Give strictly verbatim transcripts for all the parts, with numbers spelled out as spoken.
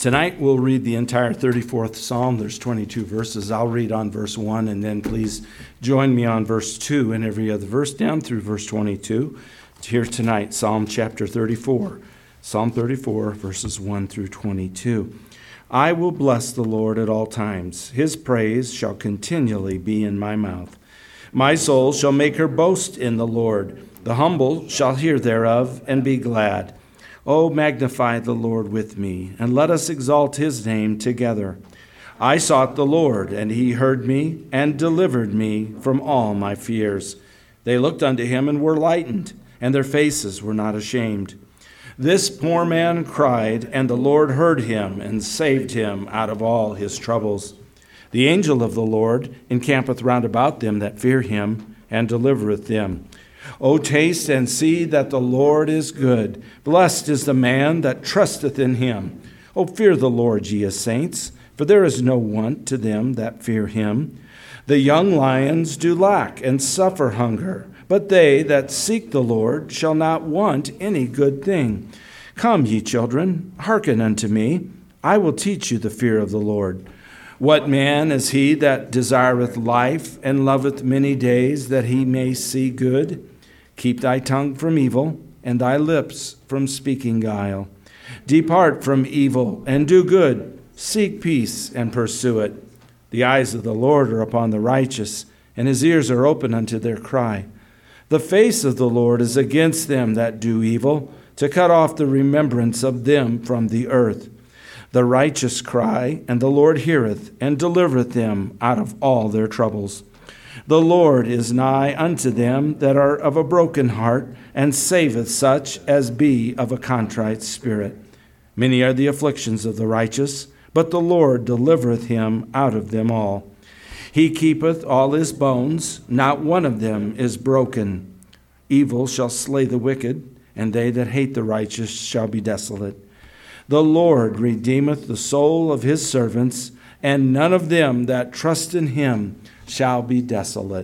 Tonight we'll read the entire thirty-fourth Psalm. There's twenty-two verses. I'll read on verse one, and then please join me on verse two and every other verse down through verse twenty-two. Here tonight, Psalm chapter thirty-four. Psalm thirty-four, verses one through twenty-two. I will bless the Lord at all times. His praise shall continually be in my mouth. My soul shall make her boast in the Lord. The humble shall hear thereof and be glad. O magnify the Lord with me, and let us exalt his name together. I sought the Lord, and he heard me, and delivered me from all my fears. They looked unto him and were lightened, and their faces were not ashamed. This poor man cried, and the Lord heard him, and saved him out of all his troubles. The angel of the Lord encampeth round about them that fear him, and delivereth them. O taste and see that the Lord is good. Blessed is the man that trusteth in him. O fear the Lord, ye saints, for there is no want to them that fear him. The young lions do lack and suffer hunger, but they that seek the Lord shall not want any good thing. Come, ye children, hearken unto me. I will teach you the fear of the Lord. What man is he that desireth life and loveth many days, that he may see good? Keep thy tongue from evil, and thy lips from speaking guile. Depart from evil, and do good. Seek peace, and pursue it. The eyes of the Lord are upon the righteous, and his ears are open unto their cry. The face of the Lord is against them that do evil, to cut off the remembrance of them from the earth. The righteous cry, and the Lord heareth, and delivereth them out of all their troubles. The Lord is nigh unto them that are of a broken heart, and saveth such as be of a contrite spirit. Many are the afflictions of the righteous, but the Lord delivereth him out of them all. He keepeth all his bones, not one of them is broken. Evil shall slay the wicked, and they that hate the righteous shall be desolate. The Lord redeemeth the soul of his servants, and none of them that trust in him shall be desolate.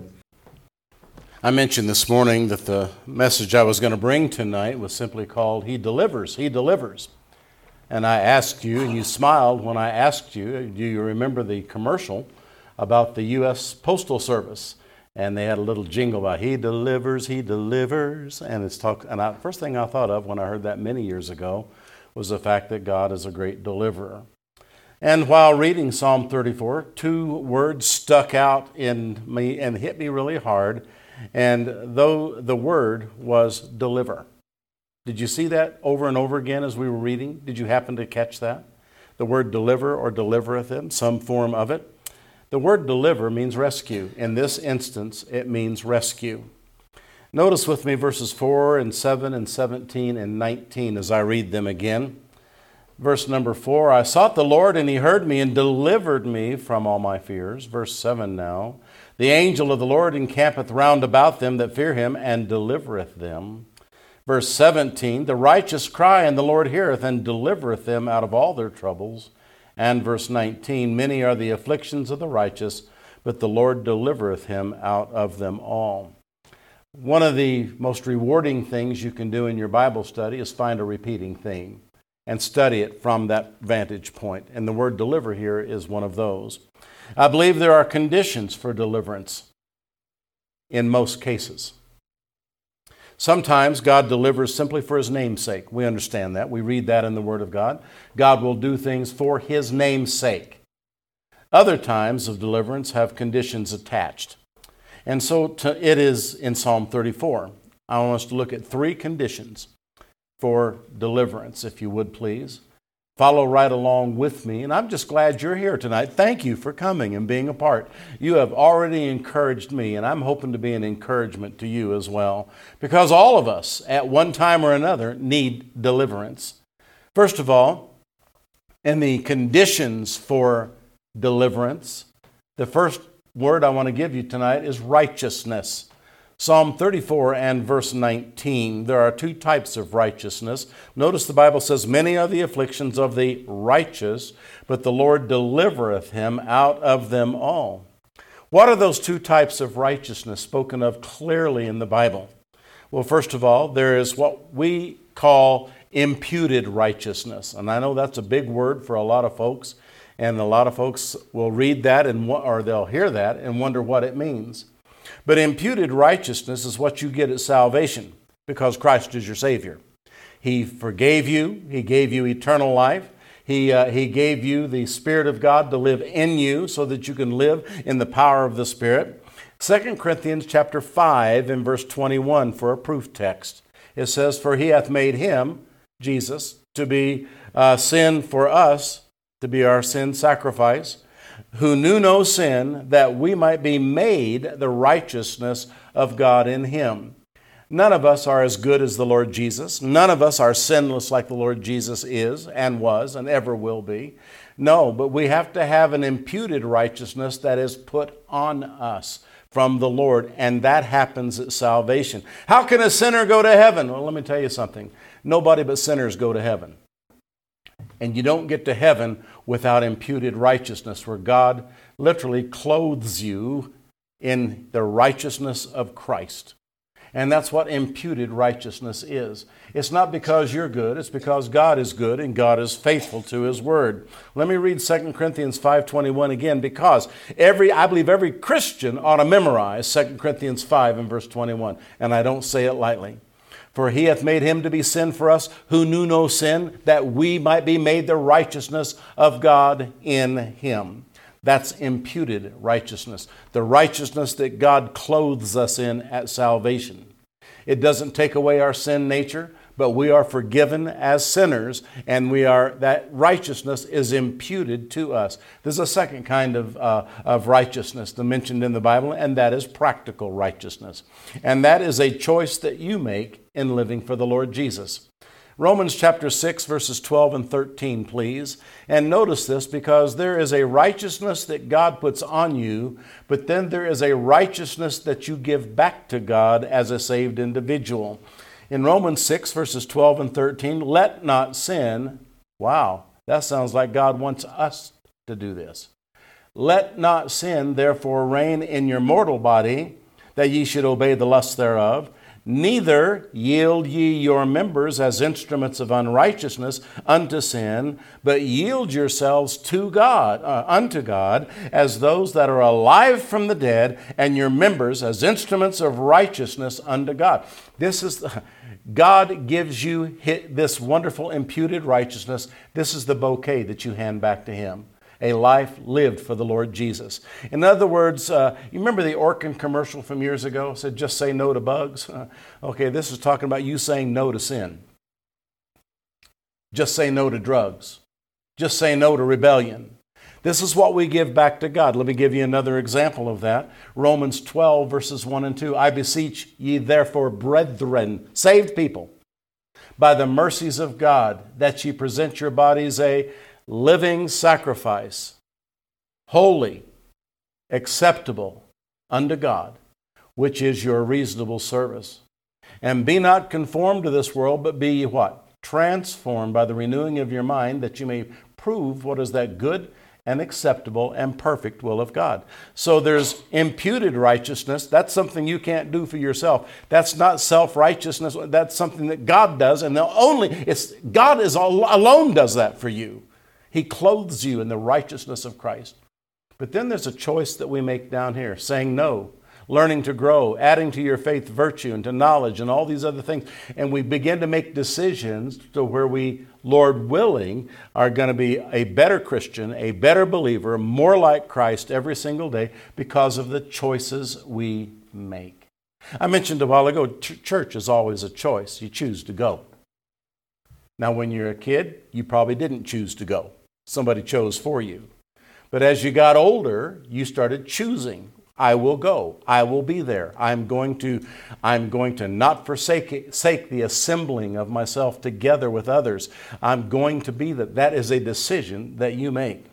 I mentioned this morning that the message I was going to bring tonight was simply called He Delivers, He Delivers. And I asked you, and you smiled when I asked you, do you remember the commercial about the U S Postal Service? And they had a little jingle about He delivers, He delivers. And it's talk. And the first thing I thought of when I heard that many years ago was the fact that God is a great deliverer. And while reading Psalm thirty-four, two words stuck out in me and hit me really hard. And though the word was deliver. Did you see that over and over again as we were reading? Did you happen to catch that? The word deliver or delivereth him, some form of it. The word deliver means rescue. In this instance, it means rescue. Notice with me verses four and seven and seventeen and nineteen as I read them again. Verse number four, I sought the Lord, and he heard me and delivered me from all my fears. Verse seven now, the angel of the Lord encampeth round about them that fear him, and delivereth them. Verse seventeen, the righteous cry, and the Lord heareth, and delivereth them out of all their troubles. And verse nineteen, many are the afflictions of the righteous, but the Lord delivereth him out of them all. One of the most rewarding things you can do in your Bible study is find a repeating theme and study it from that vantage point. And the word deliver here is one of those. I believe there are conditions for deliverance in most cases. Sometimes God delivers simply for his name's sake. We understand that. We read that in the Word of God. God will do things for his name's sake. Other times of deliverance have conditions attached. And so to, it is in Psalm thirty-four. I want us to look at three conditions for deliverance, if you would please. Follow right along with me. And I'm just glad you're here tonight. Thank you for coming and being a part. You have already encouraged me, and I'm hoping to be an encouragement to you as well, because all of us at one time or another need deliverance. First of all, in the conditions for deliverance, the first word I want to give you tonight is righteousness. Psalm thirty-four and verse nineteen. There are two types of righteousness. Notice the Bible says, many are the afflictions of the righteous, but the Lord delivereth him out of them all. What are those two types of righteousness spoken of clearly in the Bible? Well, first of all, there is what we call imputed righteousness. And I know that's a big word for a lot of folks, and a lot of folks will read that and or they'll hear that and wonder what it means. But imputed righteousness is what you get at salvation because Christ is your Savior. He forgave you. He gave you eternal life. He, uh, he gave you the Spirit of God to live in you so that you can live in the power of the Spirit. Second Corinthians chapter five and verse twenty-one for a proof text. It says, "For he hath made him," Jesus, "to be uh, sin for us, to be our sin sacrifice, who knew no sin, that we might be made the righteousness of God in him." None of us are as good as the Lord Jesus. None of us are sinless like the Lord Jesus is and was and ever will be. No, but we have to have an imputed righteousness that is put on us from the Lord, and that happens at salvation. How can a sinner go to heaven? Well, let me tell you something. Nobody but sinners go to heaven. And you don't get to heaven without imputed righteousness, where God literally clothes you in the righteousness of Christ. And that's what imputed righteousness is. It's not because you're good, it's because God is good and God is faithful to His Word. Let me read Second Corinthians five twenty-one again, because every I believe every Christian ought to memorize Second Corinthians five and verse twenty-one, and I don't say it lightly. "For he hath made him to be sin for us who knew no sin, that we might be made the righteousness of God in him." That's imputed righteousness, the righteousness that God clothes us in at salvation. It doesn't take away our sin nature, but we are forgiven as sinners, and we are that righteousness is imputed to us. There's a second kind of, uh, of righteousness mentioned in the Bible, and that is practical righteousness. And that is a choice that you make in living for the Lord Jesus. Romans chapter six, verses twelve and thirteen, please. And notice this, because there is a righteousness that God puts on you, but then there is a righteousness that you give back to God as a saved individual. In Romans six, verses twelve and thirteen, "Let not sin," wow, that sounds like God wants us to do this. "Let not sin therefore reign in your mortal body, that ye should obey the lusts thereof. Neither yield ye your members as instruments of unrighteousness unto sin, but yield yourselves to God, uh, unto God, as those that are alive from the dead, and your members as instruments of righteousness unto God." This is God gives you this wonderful imputed righteousness. This is the bouquet that you hand back to Him. A life lived for the Lord Jesus. In other words, uh, you remember the Orkin commercial from years ago? It said, "Just say no to bugs." Uh, okay, this is talking about you saying no to sin. Just say no to drugs. Just say no to rebellion. This is what we give back to God. Let me give you another example of that. Romans twelve, verses one and two. "I beseech ye therefore, brethren," saved people, "by the mercies of God, that ye present your bodies a living sacrifice, holy, acceptable unto God, which is your reasonable service. And be not conformed to this world, but be ye" what? "Transformed by the renewing of your mind, that you may prove what is that good and acceptable and perfect will of God." So there's imputed righteousness. That's something you can't do for yourself. That's not self-righteousness. That's something that God does, and the only it's God is alone does that for you. He clothes you in the righteousness of Christ. But then there's a choice that we make down here, saying no, learning to grow, adding to your faith virtue and to knowledge and all these other things. And we begin to make decisions to where we, Lord willing, are going to be a better Christian, a better believer, more like Christ every single day because of the choices we make. I mentioned a while ago, ch- church is always a choice. You choose to go. Now, when you're a kid, you probably didn't choose to go. Somebody chose for you. But as you got older, you started choosing. I will go. I will be there. I'm going to, I'm going to not forsake sake the assembling of myself together with others. I'm going to be that. That is a decision that you make.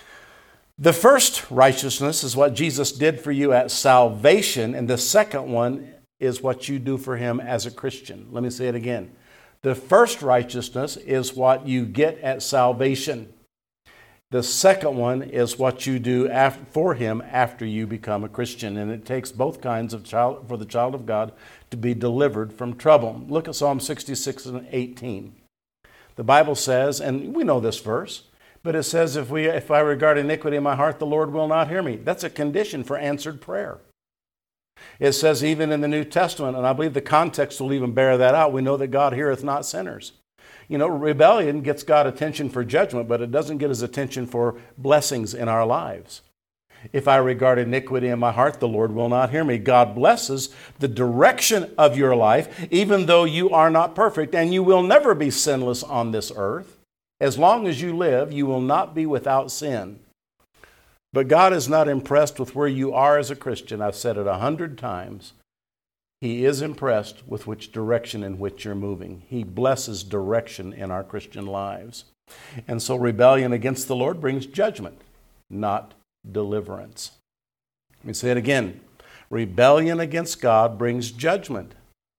The first righteousness is what Jesus did for you at salvation, and the second one is what you do for Him as a Christian. Let me say it again. The first righteousness is what you get at salvation. The second one is what you do after, for Him after you become a Christian. And it takes both kinds of child for the child of God to be delivered from trouble. Look at Psalm sixty-six and eighteen. The Bible says, and we know this verse, but it says, if we if I regard iniquity in my heart, the Lord will not hear me. That's a condition for answered prayer. It says even in the New Testament, and I believe the context will even bear that out, we know that God heareth not sinners. You know, rebellion gets God attention for judgment, but it doesn't get his attention for blessings in our lives. If I regard iniquity in my heart, the Lord will not hear me. God blesses the direction of your life, even though you are not perfect, and you will never be sinless on this earth. As long as you live, you will not be without sin. But God is not impressed with where you are as a Christian. I've said it a hundred times. He is impressed with which direction in which you're moving. He blesses direction in our Christian lives. And so rebellion against the Lord brings judgment, not deliverance. Let me say it again. Rebellion against God brings judgment.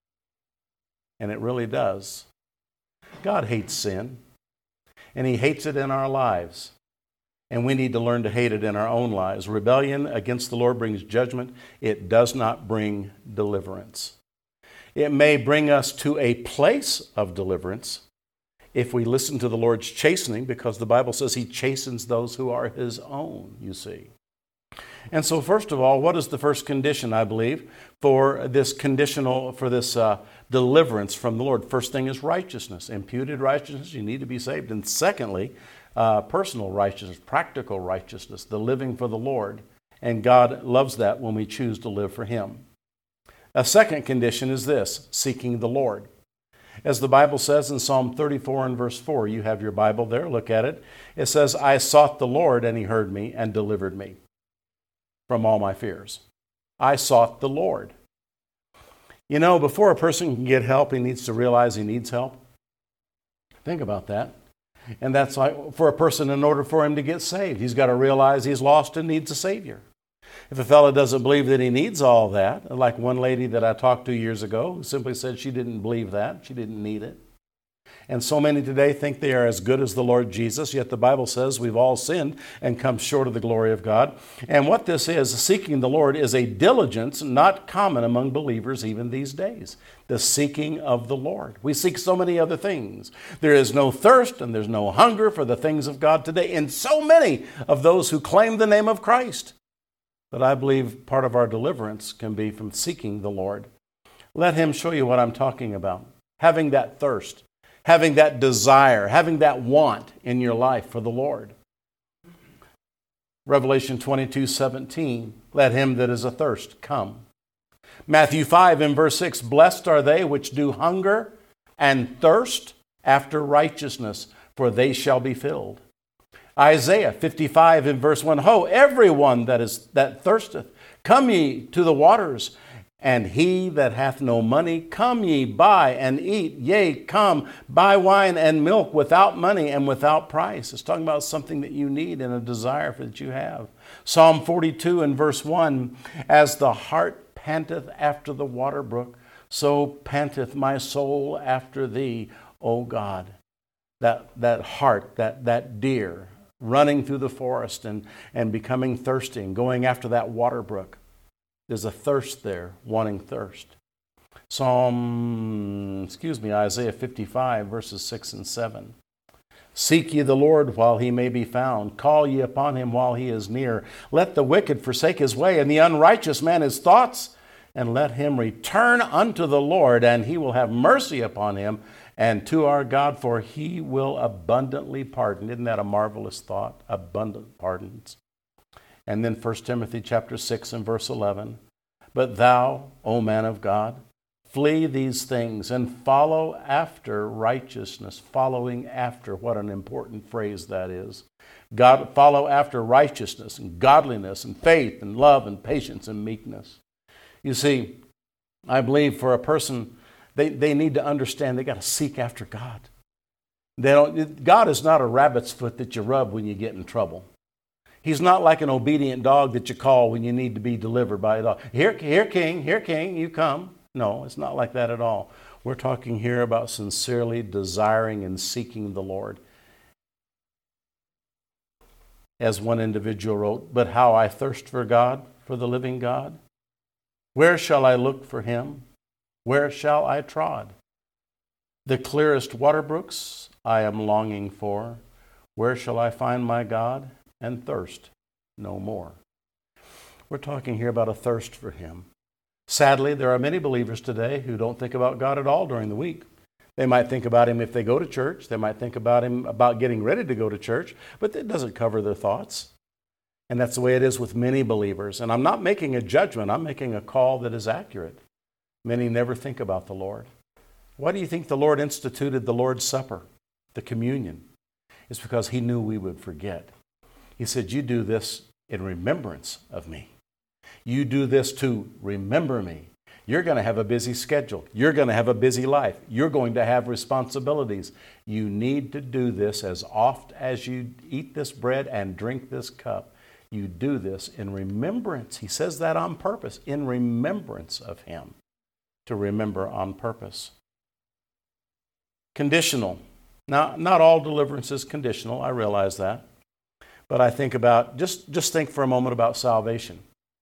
And it really does. God hates sin. And he hates it in our lives. And we need to learn to hate it in our own lives. Rebellion against the Lord brings judgment. It does not bring deliverance. It may bring us to a place of deliverance if we listen to the Lord's chastening, because the Bible says he chastens those who are his own, you see. And so first of all, what is the first condition, I believe, for this conditional, for this uh, deliverance from the Lord? First thing is righteousness, imputed righteousness. You need to be saved. And secondly, uh, personal righteousness, practical righteousness, the living for the Lord. And God loves that when we choose to live for him. A second condition is this, seeking the Lord. As the Bible says in Psalm thirty-four and verse four, you have your Bible there, look at it. It says, I sought the Lord and he heard me and delivered me from all my fears. I sought the Lord. You know, before a person can get help, he needs to realize he needs help. Think about that. And that's like for a person, in order for him to get saved, he's got to realize he's lost and needs a Savior. If a fellow doesn't believe that he needs all that, like one lady that I talked to years ago, who simply said she didn't believe that, she didn't need it. And so many today think they are as good as the Lord Jesus, yet the Bible says we've all sinned and come short of the glory of God. And what this is, seeking the Lord, is a diligence not common among believers even these days. The seeking of the Lord. We seek so many other things. There is no thirst and there's no hunger for the things of God today in so many of those who claim the name of Christ. But I believe part of our deliverance can be from seeking the Lord. Let him show you what I'm talking about. Having that thirst, having that desire, having that want in your life for the Lord. Revelation twenty-two seventeen, let him that is athirst come. Matthew five and verse six, blessed are they which do hunger and thirst after righteousness, for they shall be filled. Isaiah fifty-five and verse one, ho, everyone that is that thirsteth, come ye to the waters, and he that hath no money, come ye buy and eat. Yea, come, buy wine and milk without money and without price. It's talking about something that you need and a desire for that you have. Psalm forty-two and verse one, as the hart panteth after the water brook, so panteth my soul after thee, O God. That, that heart, that, that deer, running through the forest and, and becoming thirsty and going after that water brook. There's a thirst there, wanting thirst. Psalm, excuse me, Isaiah fifty-five, verses six and seven. Seek ye the Lord while he may be found. Call ye upon him while he is near. Let the wicked forsake his way, and the unrighteous man his thoughts, and let him return unto the Lord, and he will have mercy upon him, and to our God, for he will abundantly pardon. Isn't that a marvelous thought? Abundant pardons. And then First Timothy chapter six and verse eleven. But thou, O man of God, flee these things and follow after righteousness. Following after, what an important phrase that is. God, follow after righteousness and godliness and faith and love and patience and meekness. You see, I believe for a person, They, they need to understand they got to seek after God. They don't, God is not a rabbit's foot that you rub when you get in trouble. He's not like an obedient dog that you call when you need to be delivered by a dog. Here, here, king, here, king, you come. No, it's not like that at all. We're talking here about sincerely desiring and seeking the Lord. As one individual wrote, but how I thirst for God, for the living God. Where shall I look for him? Where shall I trod? The clearest water brooks I am longing for. Where shall I find my God? And thirst no more. We're talking here about a thirst for Him. Sadly, there are many believers today who don't think about God at all during the week. They might think about Him if they go to church. They might think about Him about getting ready to go to church, but that doesn't cover their thoughts. And that's the way it is with many believers. And I'm not making a judgment. I'm making a call that is accurate. Many never think about the Lord. Why do you think the Lord instituted the Lord's Supper, the communion? It's because He knew we would forget. He said, you do this in remembrance of me. You do this to remember me. You're going to have a busy schedule. You're going to have a busy life. You're going to have responsibilities. You need to do this as oft as you eat this bread and drink this cup. You do this in remembrance. He says that on purpose, in remembrance of Him. To remember on purpose. Conditional. Now, not all deliverance is conditional. I realize that. But I think about, just, just think for a moment about salvation.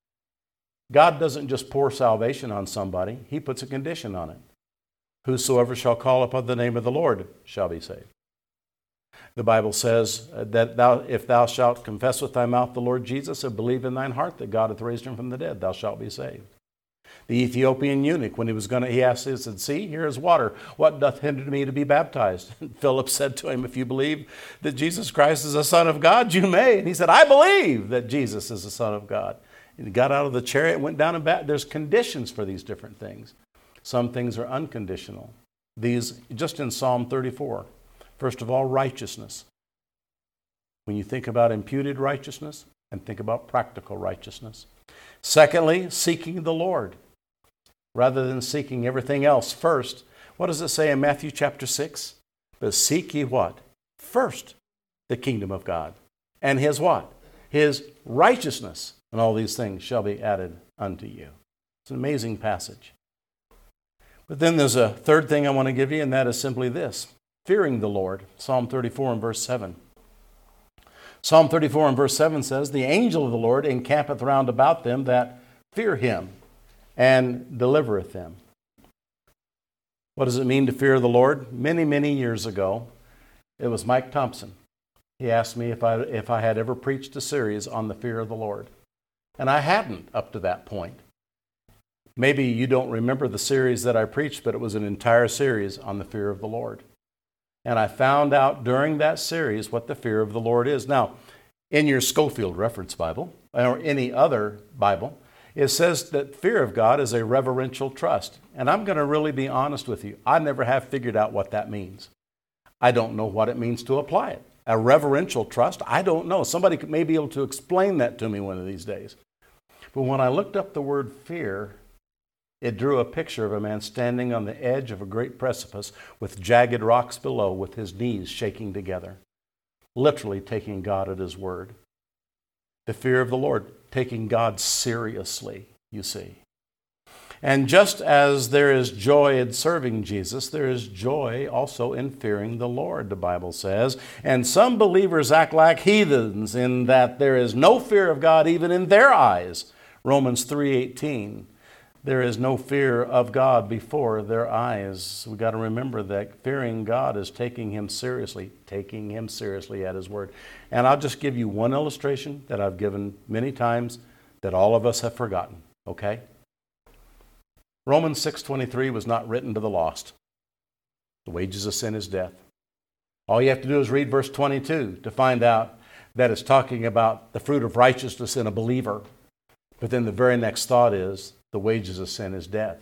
God doesn't just pour salvation on somebody. He puts a condition on it. Whosoever shall call upon the name of the Lord shall be saved. The Bible says that thou, if thou shalt confess with thy mouth the Lord Jesus and believe in thine heart that God hath raised him from the dead, thou shalt be saved. The Ethiopian eunuch, when he was going to, he asked, he said, see, here is water. What doth hinder me to be baptized? And Philip said to him, if you believe that Jesus Christ is the Son of God, you may. And he said, I believe that Jesus is the Son of God. And he got out of the chariot and went down and back. There's conditions for these different things. Some things are unconditional. These, just in Psalm thirty-four, first of all, righteousness. When you think about imputed righteousness, and think about practical righteousness. Secondly, seeking the Lord. Rather than seeking everything else first, what does it say in Matthew chapter six? But seek ye what? First, the kingdom of God. And His what? His righteousness. And all these things shall be added unto you. It's an amazing passage. But then there's a third thing I want to give you, and that is simply this. Fearing the Lord. Psalm thirty-four and verse seven. Psalm thirty-four and verse seven says, the angel of the Lord encampeth round about them that fear Him, and delivereth them. What does it mean to fear the Lord? Many, many years ago, it was Mike Thompson. He asked me if I, if I had ever preached a series on the fear of the Lord. And I hadn't up to that point. Maybe you don't remember the series that I preached, but it was an entire series on the fear of the Lord. And I found out during that series what the fear of the Lord is. Now, in your Schofield Reference Bible, or any other Bible, it says that fear of God is a reverential trust. And I'm going to really be honest with you. I never have figured out what that means. I don't know what it means to apply it. A reverential trust? I don't know. Somebody may be able to explain that to me one of these days. But when I looked up the word fear, it drew a picture of a man standing on the edge of a great precipice with jagged rocks below, with his knees shaking together, literally taking God at His word. The fear of the Lord, taking God seriously, you see. And just as there is joy in serving Jesus, there is joy also in fearing the Lord, the Bible says. And some believers act like heathens in that there is no fear of God even in their eyes. Romans three eighteen. There is no fear of God before their eyes. We've got to remember that fearing God is taking Him seriously, taking Him seriously at His word. And I'll just give you one illustration that I've given many times that all of us have forgotten, okay? Romans six twenty-three was not written to the lost. The wages of sin is death. All you have to do is read verse twenty-two to find out that it's talking about the fruit of righteousness in a believer. But then the very next thought is, the wages of sin is death.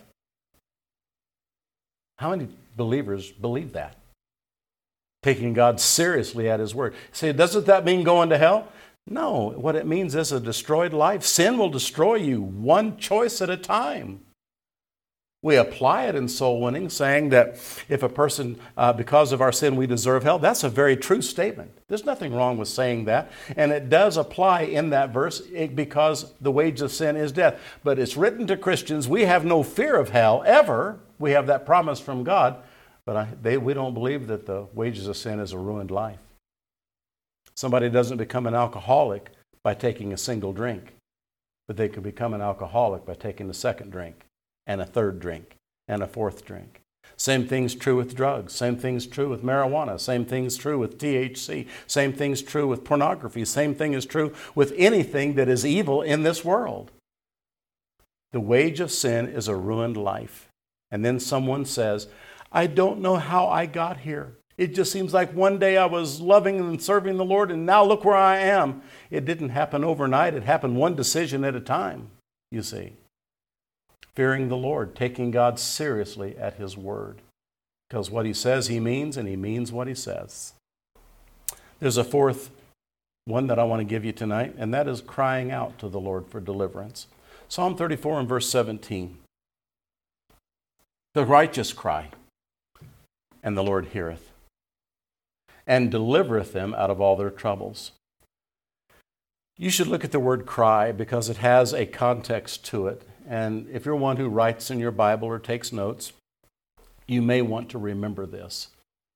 How many believers believe that? Taking God seriously at His word. Say, doesn't that mean going to hell? No, what it means is a destroyed life. Sin will destroy you one choice at a time. We apply it in soul winning, saying that if a person, uh, because of our sin, we deserve hell. That's a very true statement. There's nothing wrong with saying that. And it does apply in that verse because the wage of sin is death. But it's written to Christians, we have no fear of hell ever. We have that promise from God. But I, they, we don't believe that the wages of sin is a ruined life. Somebody doesn't become an alcoholic by taking a single drink. But they can become an alcoholic by taking a second drink, and a third drink, and a fourth drink. Same thing's true with drugs. Same thing's true with marijuana. Same thing's true with T H C. Same thing's true with pornography. Same thing is true with anything that is evil in this world. The wage of sin is a ruined life. And then someone says, I don't know how I got here. It just seems like one day I was loving and serving the Lord, and now look where I am. It didn't happen overnight. It happened one decision at a time, you see. Fearing the Lord, taking God seriously at His word. Because what He says He means, and He means what He says. There's a fourth one that I want to give you tonight, and that is crying out to the Lord for deliverance. Psalm thirty-four and verse seventeen. The righteous cry, and the Lord heareth, and delivereth them out of all their troubles. You should look at the word cry because it has a context to it. And if you're one who writes in your Bible or takes notes, you may want to remember this.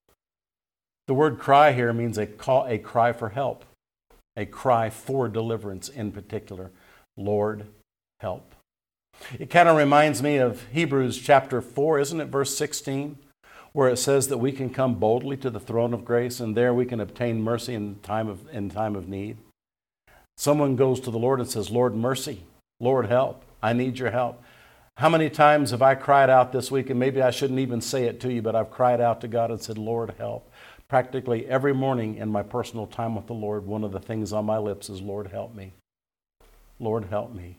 The word cry here means a call, a cry for help, a cry for deliverance in particular. Lord, help. It kind of reminds me of Hebrews chapter four, isn't it, verse sixteen, where it says that we can come boldly to the throne of grace, and there we can obtain mercy in time of, in time of need. Someone goes to the Lord and says, Lord, mercy. Lord, help. I need your help. How many times have I cried out this week, and maybe I shouldn't even say it to you, but I've cried out to God and said, Lord, help. Practically every morning in my personal time with the Lord, one of the things on my lips is, Lord, help me. Lord, help me.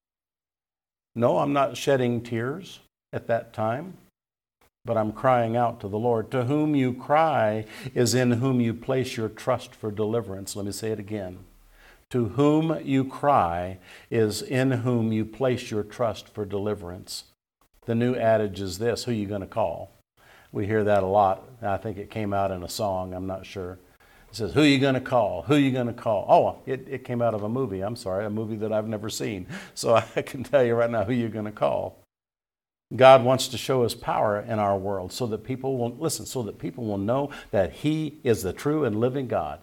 No, I'm not shedding tears at that time, but I'm crying out to the Lord. To whom you cry is in whom you place your trust for deliverance. Let me say it again. To whom you cry is in whom you place your trust for deliverance. The new adage is this: who are you going to call? We hear that a lot. I think it came out in a song. I'm not sure. It says, who are you going to call? Who are you going to call? Oh, it, it came out of a movie. I'm sorry, a movie that I've never seen. So I can tell you right now who you're going to call. God wants to show His power in our world so that people will, listen, so that people will know that He is the true and living God.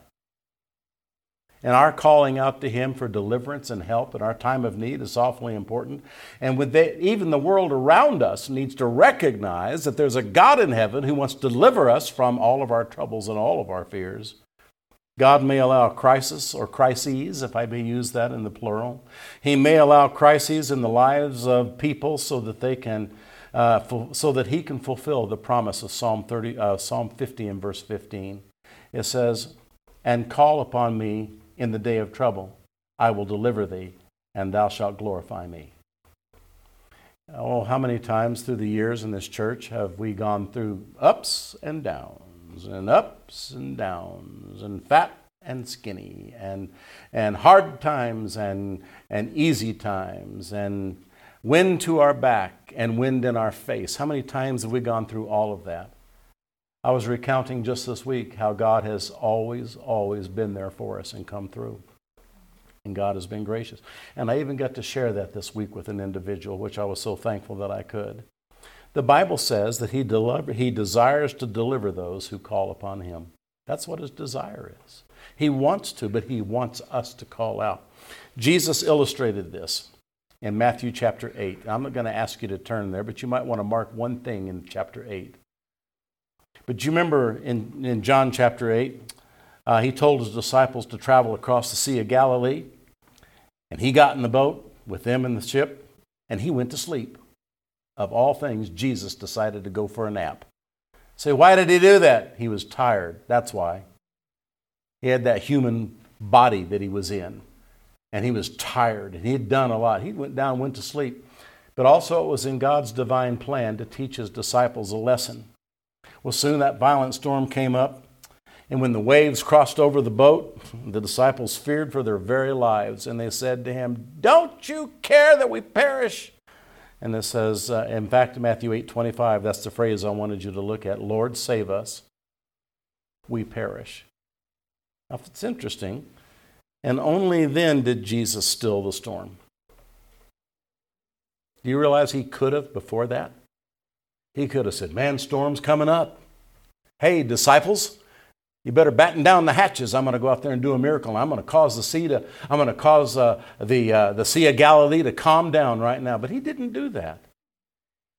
And our calling out to Him for deliverance and help in our time of need is awfully important. And with they, even the world around us needs to recognize that there's a God in heaven who wants to deliver us from all of our troubles and all of our fears. God may allow crisis or crises, if I may use that in the plural. He may allow crises in the lives of people so that they can, uh, fu- so that He can fulfill the promise of Psalm thirty, uh, Psalm fifty and verse fifteen. It says, "And call upon me in the day of trouble, I will deliver thee, and thou shalt glorify me." Oh, how many times through the years in this church have we gone through ups and downs, and ups and downs, and fat and skinny, and and hard times and and easy times, and wind to our back and wind in our face. How many times have we gone through all of that? I was recounting just this week how God has always, always been there for us and come through. And God has been gracious. And I even got to share that this week with an individual, which I was so thankful that I could. The Bible says that he, deliver, he desires to deliver those who call upon Him. That's what His desire is. He wants to, but He wants us to call out. Jesus illustrated this in Matthew chapter eight. I'm not going to ask you to turn there, but you might want to mark one thing in chapter eight. But you remember in, in John chapter eight, uh, He told His disciples to travel across the Sea of Galilee. And He got in the boat with them in the ship, and He went to sleep. Of all things, Jesus decided to go for a nap. Say, why did He do that? He was tired. That's why. He had that human body that He was in. And He was tired, and He had done a lot. He went down and went to sleep. But also it was in God's divine plan to teach His disciples a lesson. Well, soon that violent storm came up, and when the waves crossed over the boat, the disciples feared for their very lives, and they said to Him, "Don't you care that we perish?" And it says, uh, in fact, in Matthew eight twenty-five, that's the phrase I wanted you to look at. Lord, save us. We perish. Now, it's interesting. And only then did Jesus still the storm. Do you realize He could have before that? He could have said, man, storm's coming up. Hey, disciples, you better batten down the hatches. I'm going to go out there and do a miracle. I'm going to cause the sea to, I'm going to cause uh, the, uh, the Sea of Galilee to calm down right now. But He didn't do that.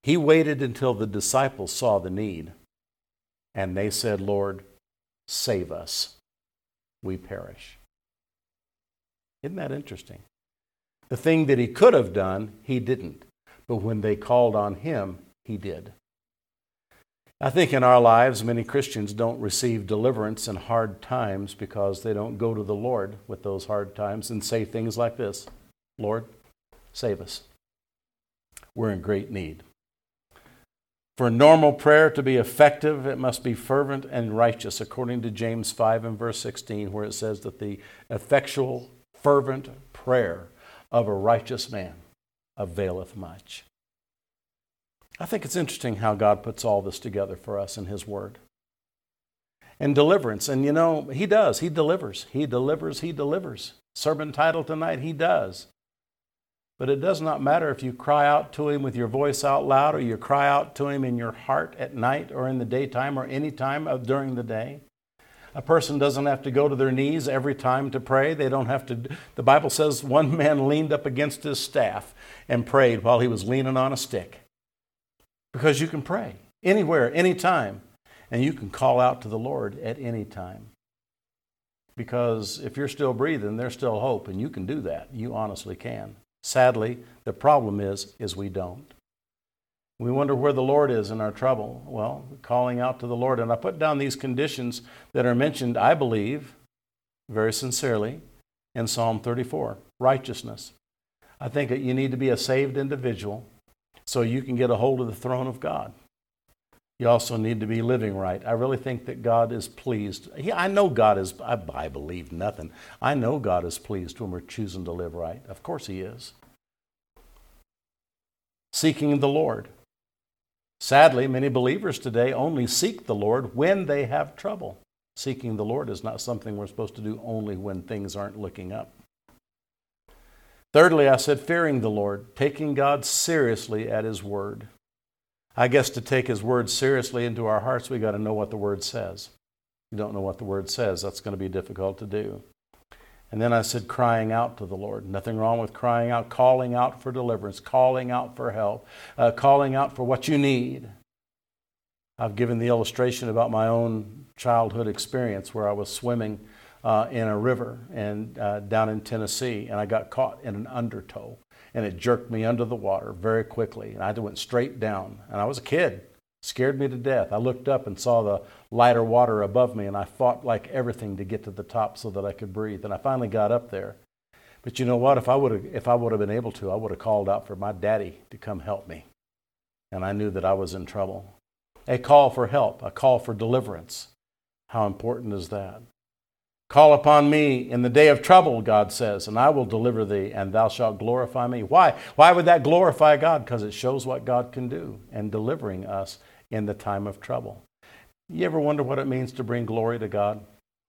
He waited until the disciples saw the need, and they said, Lord, save us. We perish. Isn't that interesting? The thing that he could have done, he didn't. But when they called on him, he did. I think in our lives, many Christians don't receive deliverance in hard times because they don't go to the Lord with those hard times and say things like this, Lord, save us. We're in great need. For normal prayer to be effective, it must be fervent and righteous, according to James five and verse sixteen, where it says that the effectual, fervent prayer of a righteous man availeth much. I think it's interesting how God puts all this together for us in His Word. And deliverance, and you know, He does. He delivers. He delivers. He delivers. Sermon title tonight, He does. But it does not matter if you cry out to Him with your voice out loud or you cry out to Him in your heart at night or in the daytime or any time of during the day. A person doesn't have to go to their knees every time to pray. They don't have to. The Bible says one man leaned up against his staff and prayed while he was leaning on a stick. Because you can pray anywhere, anytime, and you can call out to the Lord at any time. Because if you're still breathing, there's still hope, and you can do that. You honestly can. Sadly, the problem is, is we don't. We wonder where the Lord is in our trouble. Well, calling out to the Lord. And I put down these conditions that are mentioned, I believe, very sincerely, in Psalm thirty-four. Righteousness. I think that you need to be a saved individual so you can get a hold of the throne of God. You also need to be living right. I really think that God is pleased. He, I know God is, I, I believe nothing. I know God is pleased when we're choosing to live right. Of course He is. Seeking the Lord. Sadly, many believers today only seek the Lord when they have trouble. Seeking the Lord is not something we're supposed to do only when things aren't looking up. Thirdly, I said fearing the Lord, taking God seriously at His Word. I guess to take His Word seriously into our hearts, we got to know what the Word says. If you don't know what the Word says, that's going to be difficult to do. And then I said crying out to the Lord. Nothing wrong with crying out, calling out for deliverance, calling out for help, uh, calling out for what you need. I've given the illustration about my own childhood experience where I was swimming uh, in a river and uh, down in Tennessee, and I got caught in an undertow, and it jerked me under the water very quickly, and I went straight down. And I was a kid. Scared me to death. I looked up and saw the lighter water above me, and I fought like everything to get to the top so that I could breathe. And I finally got up there. But you know what? If I would have, if I would have been able to, I would have called out for my daddy to come help me. And I knew that I was in trouble. A call for help, a call for deliverance. How important is that? Call upon me in the day of trouble, God says, and I will deliver thee, and thou shalt glorify me. Why? Why would that glorify God? Because it shows what God can do in delivering us in the time of trouble. You ever wonder what it means to bring glory to God?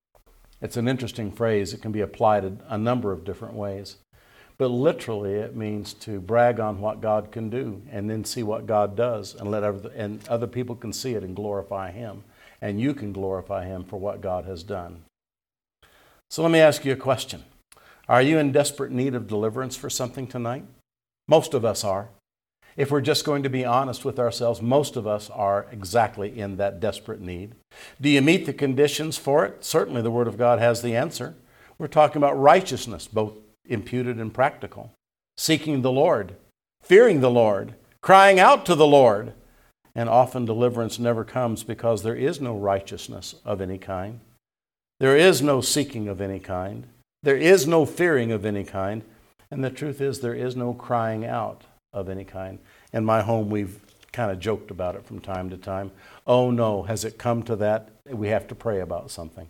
It's an interesting phrase. It can be applied in a number of different ways. But literally, it means to brag on what God can do and then see what God does, and let other, and other people can see it and glorify Him. And you can glorify Him for what God has done. So let me ask you a question. Are you in desperate need of deliverance for something tonight? Most of us are. If we're just going to be honest with ourselves, most of us are exactly in that desperate need. Do you meet the conditions for it? Certainly the Word of God has the answer. We're talking about righteousness, both imputed and practical. Seeking the Lord, fearing the Lord, crying out to the Lord. And often deliverance never comes because there is no righteousness of any kind. There is no seeking of any kind. There is no fearing of any kind. And the truth is, there is no crying out of any kind. In my home, we've kind of joked about it from time to time. Oh no, has it come to that? We have to pray about something.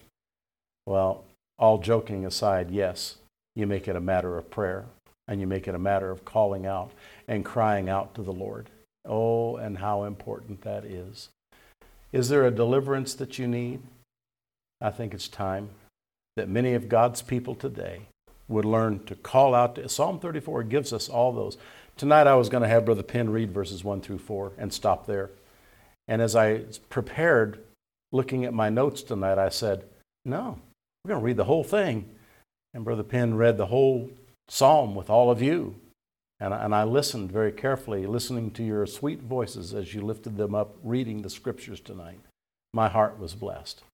Well, all joking aside, yes, you make it a matter of prayer, and you make it a matter of calling out and crying out to the Lord. Oh, and how important that is. Is there a deliverance that you need? I think it's time that many of God's people today would learn to call out. To, Psalm thirty-four gives us all those. Tonight I was going to have Brother Penn read verses one through four and stop there. And as I prepared, looking at my notes tonight, I said, no, we're going to read the whole thing. And Brother Penn read the whole psalm with all of you. And, and I listened very carefully, listening to your sweet voices as you lifted them up, reading the scriptures tonight. My heart was blessed.